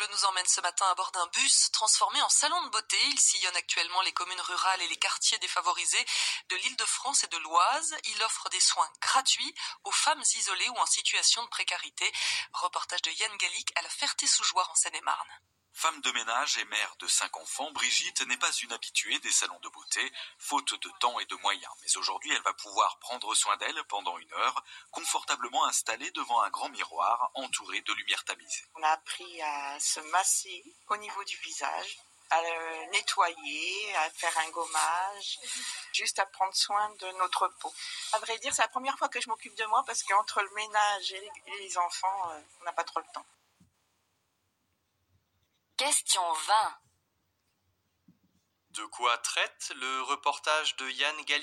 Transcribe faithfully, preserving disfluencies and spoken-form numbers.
nous emmène ce matin à bord d'un bus transformé en salon de beauté. Il sillonne actuellement les communes rurales et les quartiers défavorisés de l'Île-de-France et de l'Oise. Il offre des soins gratuits aux femmes isolées ou en situation de précarité. Reportage de Yann Gallic à la Ferté-sous-Jouarre en Seine-et-Marne. Femme de ménage et mère de cinq enfants, Brigitte n'est pas une habituée des salons de beauté, faute de temps et de moyens. Mais aujourd'hui, elle va pouvoir prendre soin d'elle pendant une heure, confortablement installée devant un grand miroir, entourée de lumière tamisée. On a appris à se masser au niveau du visage, à le nettoyer, à faire un gommage, juste à prendre soin de notre peau. À vrai dire, c'est la première fois que je m'occupe de moi parce qu'entre le ménage et les enfants, on n'a pas trop le temps. Question vingt. De quoi traite le reportage de Yann Gallic ?